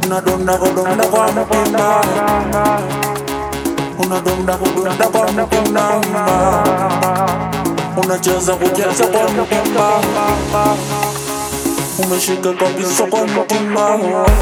unadunda kudunda kwa mtima, unadunda kudunda kwa mtima, unacheza kucheza kwa mtima, umeshika kabisa kwa mtima.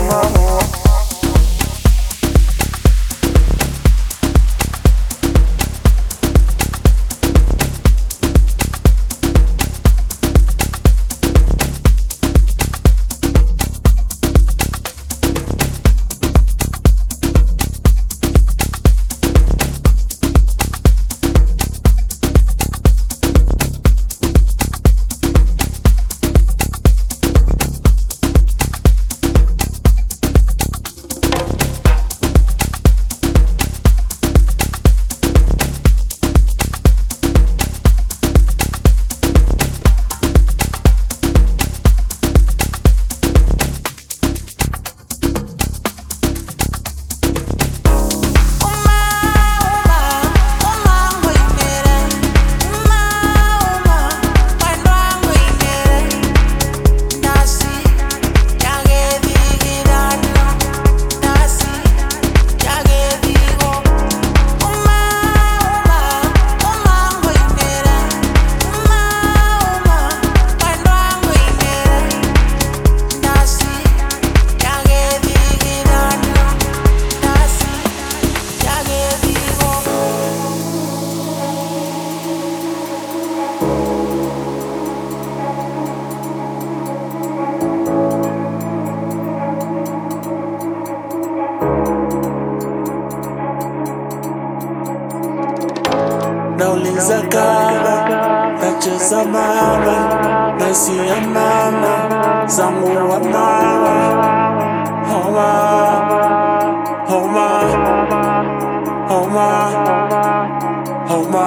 Nauliza kama nacheza mama, nasi ya mama zangu wa mama, homa homa homa homa,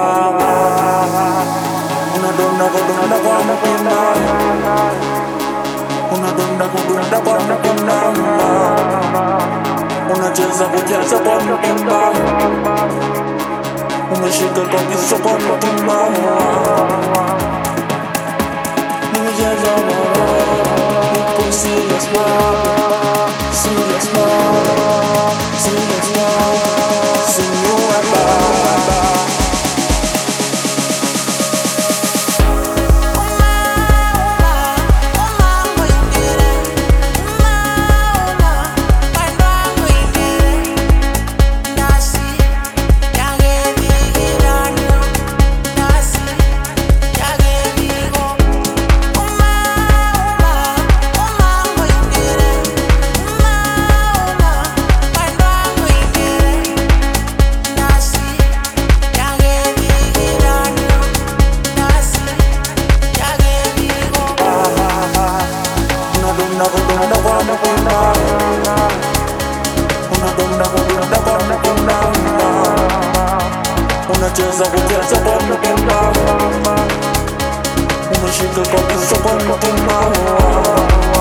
unadunda kudunda kwa mtima, unadunda kudunda kwa mtima, unacheza kucheza kwa mtima, umeshika kabisa kwa mtima. Nimejeza moyo, nipo serious mama, serious mama, serious mama, sinyua baba. Unacheza kucheza kwa mtima, umeshika kabisa kwa mtima.